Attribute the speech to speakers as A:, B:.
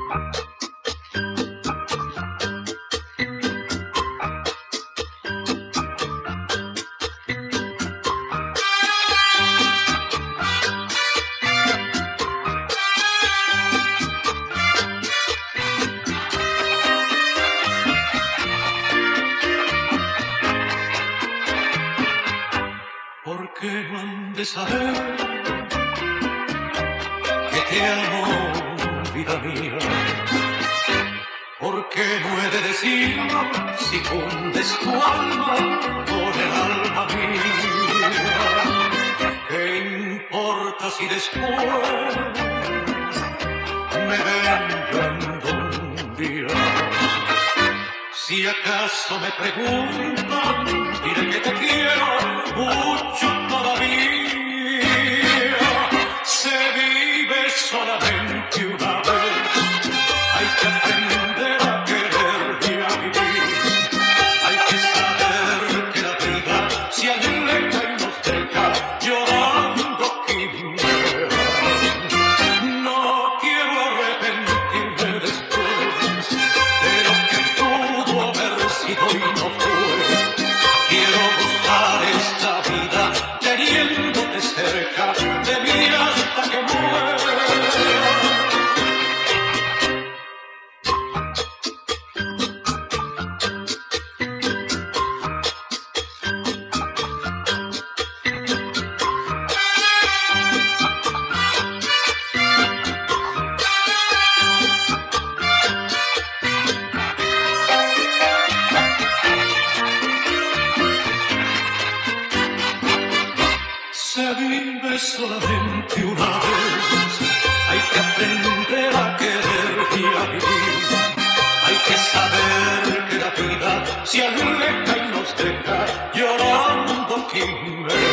A: Saber que te amo, vida mía, porque no he de decir si fundes tu alma con el alma mía. ¿Qué importa si después me ven llorando un día? Si acaso me preguntan, diré que te quiero mucho todavía. Se vive solamente una vez, hay que aprender a querer y a vivir. Hay que saber que la vida se aleja y nos deja llorando quimeras. No quiero arrepentirme después de lo que pudo haber sido y no fue. Quiero gozar esta vida teniéndote cerca de mí hasta que muera. Se vive solamente una vez, hay que aprender a querer y a vivir. Hay que saber que la vida se aleja y nos deja llorando quimeras.